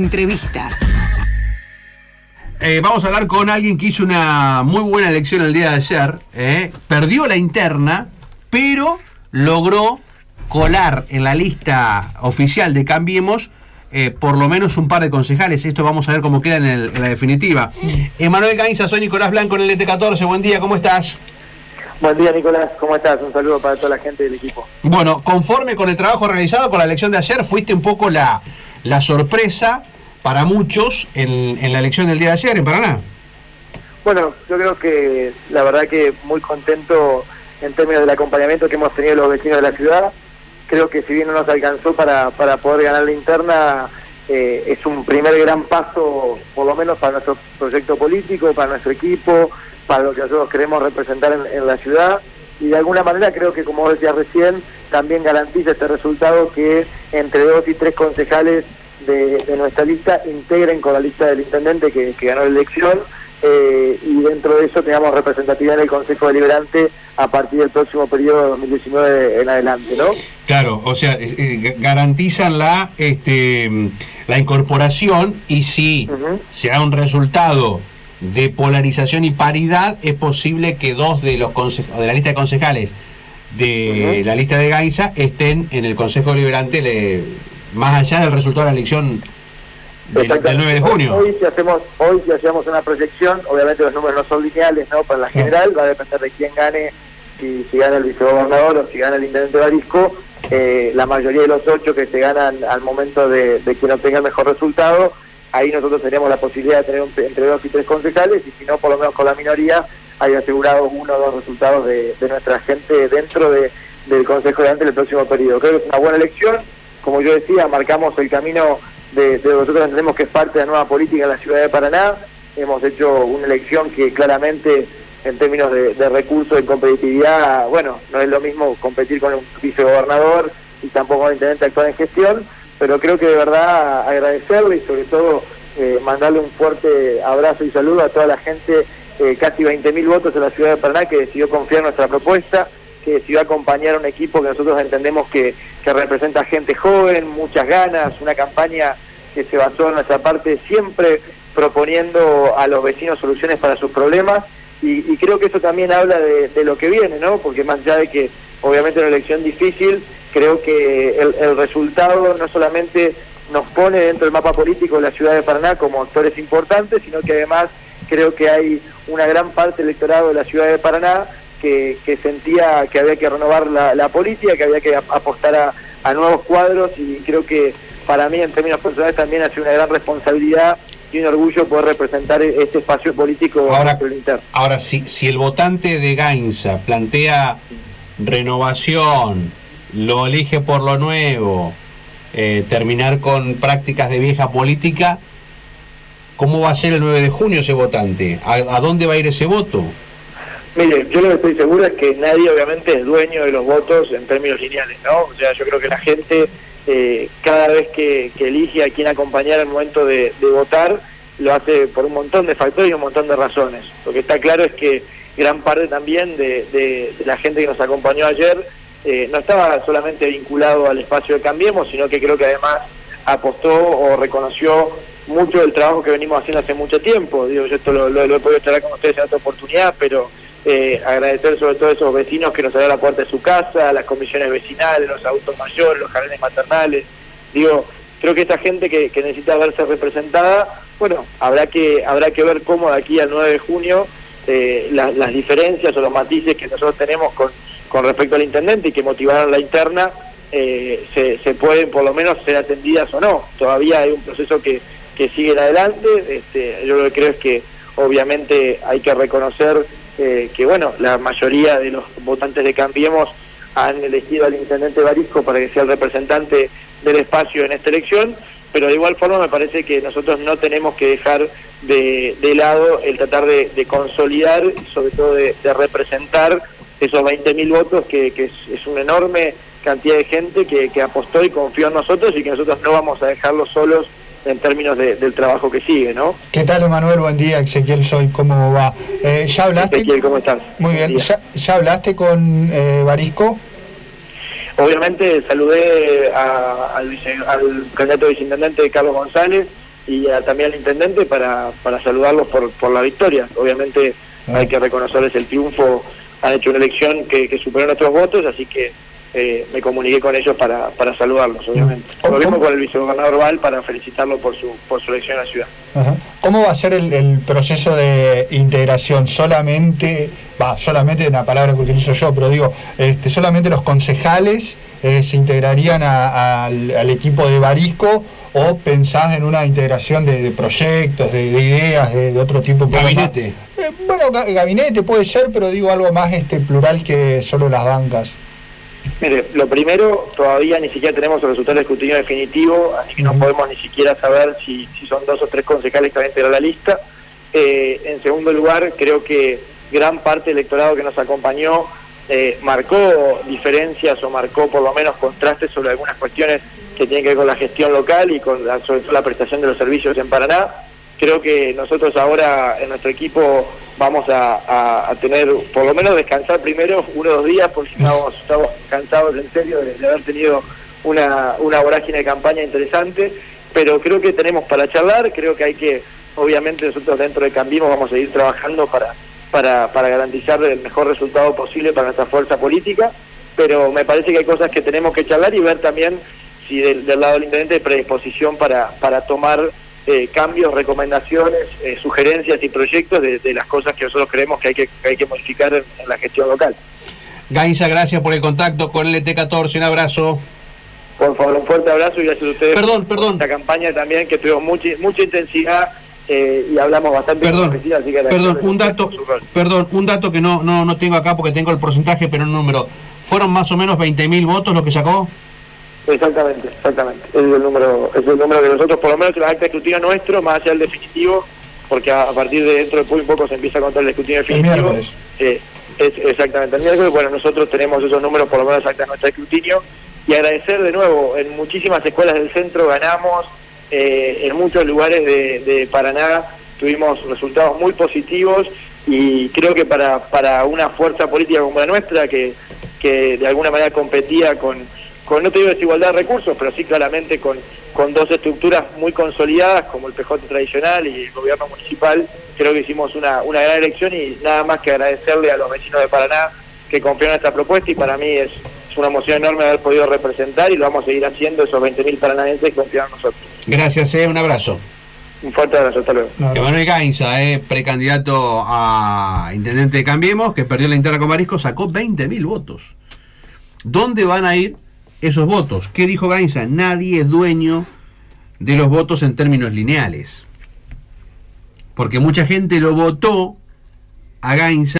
Entrevista. Vamos a hablar con alguien que hizo una muy buena elección el día de ayer. Perdió la interna, pero logró colar en la lista oficial de Cambiemos por lo menos un par de concejales. Esto vamos a ver cómo queda en la definitiva. Emanuel Gainza, soy Nicolás Blanco en el LT14. Buen día, ¿cómo estás? Buen día, Nicolás, ¿cómo estás? Un saludo para toda la gente del equipo. Bueno, conforme con el trabajo realizado con la elección de ayer, fuiste un poco la sorpresa para muchos en la elección del día de ayer en Paraná. Bueno, yo creo que la verdad que muy contento en términos del acompañamiento que hemos tenido los vecinos de la ciudad. Creo que si bien no nos alcanzó para poder ganar la interna, es un primer gran paso, por lo menos para nuestro proyecto político, para nuestro equipo, para lo que nosotros queremos representar en la ciudad. Y de alguna manera creo que, como decías recién, también garantiza este resultado que entre 2 y 3 concejales de nuestra lista integren con la lista del intendente que ganó la elección, y dentro de eso tengamos representatividad en el Consejo Deliberante a partir del próximo periodo de 2019 en adelante, ¿no? Claro, o sea, garantizan la incorporación, y si se da un resultado de polarización y paridad, es posible que 2 de los de la lista de concejales de la lista de Gainza estén en el Consejo Deliberante, más allá del resultado de la elección del 9 de junio. Hoy si hacemos una proyección, obviamente los números no son lineales, ¿no? Para la general va a depender de quién gane, si gana el vicegobernador o si gana el intendente Barisco. La mayoría de los 8 que se ganan al momento de quien obtenga el mejor resultado, ahí nosotros tenemos la posibilidad de tener entre 2 y 3 concejales, y si no, por lo menos con la minoría, hay asegurados 1 o 2 resultados de nuestra gente dentro del Consejo Deliberante el próximo periodo. Creo que es una buena elección. Como yo decía, marcamos el camino de nosotros entendemos que es parte de la nueva política en la ciudad de Paraná. Hemos hecho una elección que claramente, en términos de recursos y competitividad, bueno, no es lo mismo competir con un vicegobernador y tampoco con el intendente actual en gestión, pero creo que de verdad agradecerle y sobre todo mandarle un fuerte abrazo y saludo a toda la gente, casi 20.000 votos en la ciudad de Paraná, que decidió confiar en nuestra propuesta, que decidió acompañar a un equipo que nosotros entendemos que representa gente joven, muchas ganas, una campaña que se basó en nuestra parte siempre proponiendo a los vecinos soluciones para sus problemas, y creo que eso también habla de lo que viene, ¿no? Porque más allá de que obviamente es una elección difícil, creo que el resultado no solamente nos pone dentro del mapa político de la ciudad de Paraná como actores importantes, sino que además creo que hay una gran parte del electorado de la ciudad de Paraná que sentía que había que renovar la política, que había que apostar a nuevos cuadros, y creo que para mí en términos personales también ha sido una gran responsabilidad y un orgullo poder representar este espacio político dentro del interno. Ahora, si el votante de Gainza plantea renovación, lo elige por lo nuevo, terminar con prácticas de vieja política, ¿cómo va a ser el 9 de junio ese votante? ¿A dónde va a ir ese voto? Mire, yo lo que estoy seguro es que nadie obviamente es dueño de los votos en términos lineales, ¿no? O sea, yo creo que la gente cada vez que elige a quién acompañar en el momento de votar, lo hace por un montón de factores y un montón de razones. Lo que está claro es que gran parte también de la gente que nos acompañó ayer no estaba solamente vinculado al espacio de Cambiemos, sino que creo que además apostó o reconoció mucho del trabajo que venimos haciendo hace mucho tiempo. Digo, yo esto lo he podido charlar con ustedes en otra oportunidad, pero agradecer sobre todo a esos vecinos que nos abrieron la puerta de su casa, las comisiones vecinales, los adultos mayores, los jardines maternales. Digo, creo que esta gente que necesita verse representada, bueno, habrá que ver cómo de aquí al 9 de junio las diferencias o los matices que nosotros tenemos con respecto al intendente y que motivaron la interna se pueden por lo menos ser atendidas o no. Todavía hay un proceso que sigue en adelante. Yo lo que creo es que obviamente hay que reconocer que bueno, la mayoría de los votantes de Cambiemos han elegido al intendente Barisco para que sea el representante del espacio en esta elección, pero de igual forma me parece que nosotros no tenemos que dejar de lado el tratar de consolidar y sobre todo de representar esos 20.000 votos que es una enorme cantidad de gente que apostó y confió en nosotros, y que nosotros no vamos a dejarlos solos en términos del trabajo que sigue, ¿no? ¿Qué tal, Emanuel? Buen día, Ezequiel soy, ¿cómo va? ¿Ya hablaste? Ezequiel, ¿cómo estás? Muy bien, ¿ya hablaste con Barisco? Obviamente saludé al candidato viceintendente Carlos González, también al intendente para saludarlos por la victoria. Obviamente hay que reconocerles el triunfo, han hecho una elección que superó nuestros votos, así que me comuniqué con ellos para saludarlos, obviamente. Lo mismo con el vicegobernador Val para felicitarlo por su elección en la ciudad. Ajá. ¿Cómo va a ser el proceso de integración? Solamente una palabra que utilizo yo, pero digo, solamente los concejales se integrarían al equipo de Barisco, o pensás en una integración de proyectos, de ideas, de otro tipo? Gabinete. Bueno, gabinete puede ser, pero digo algo más plural que solo las bancas. Mire, lo primero, todavía ni siquiera tenemos el resultado del escrutinio definitivo, así que no podemos ni siquiera saber si son 2 o 3 concejales que van a integrar la lista. En segundo lugar, creo que gran parte del electorado que nos acompañó marcó diferencias o marcó por lo menos contrastes sobre algunas cuestiones que tienen que ver con la gestión local y sobre todo la prestación de los servicios en Paraná. Creo que nosotros ahora en nuestro equipo vamos a tener, por lo menos descansar primero 1 o 2 días, porque estamos cansados en serio de haber tenido una vorágine de campaña interesante, pero creo que tenemos para charlar. Creo que hay que, obviamente nosotros dentro de Cambiemos vamos a seguir trabajando para garantizar el mejor resultado posible para nuestra fuerza política, pero me parece que hay cosas que tenemos que charlar y ver también si del lado del intendente hay predisposición para tomar cambios, recomendaciones, sugerencias y proyectos de las cosas que nosotros creemos que hay que modificar en la gestión local. Gainza, gracias por el contacto con el LT14, un abrazo. Por favor, un fuerte abrazo y gracias a ustedes Perdón. por esta campaña también, que tuvimos mucha intensidad y hablamos bastante. Un dato que no tengo acá porque tengo el porcentaje, pero un número. ¿Fueron más o menos 20.000 votos lo que sacó? Exactamente. Es el número que nosotros, por lo menos en la acta de escrutinio nuestro, más allá del definitivo, porque a partir de dentro de muy poco se empieza a contar el escrutinio definitivo. Exactamente, el miércoles. Bueno, nosotros tenemos esos números, por lo menos acta de nuestro escrutinio, y agradecer de nuevo, en muchísimas escuelas del centro ganamos, en muchos lugares de Paraná tuvimos resultados muy positivos, y creo que para una fuerza política como la nuestra, que de alguna manera competía con no te digo desigualdad de recursos, pero sí claramente con 2 estructuras muy consolidadas como el PJ tradicional y el gobierno municipal, creo que hicimos una gran elección, y nada más que agradecerle a los vecinos de Paraná que confiaron en esta propuesta, y para mí es una emoción enorme haber podido representar, y lo vamos a seguir haciendo, esos 20.000 paranaenses que confiaron en nosotros. Gracias, un abrazo. Un fuerte abrazo, hasta luego. Emanuel Gainza, precandidato a intendente de Cambiemos, que perdió la interna con Barisco, sacó 20.000 votos. ¿Dónde van a ir esos votos? ¿Qué dijo Gainza? Nadie es dueño de los votos en términos lineales, porque mucha gente lo votó a Gainza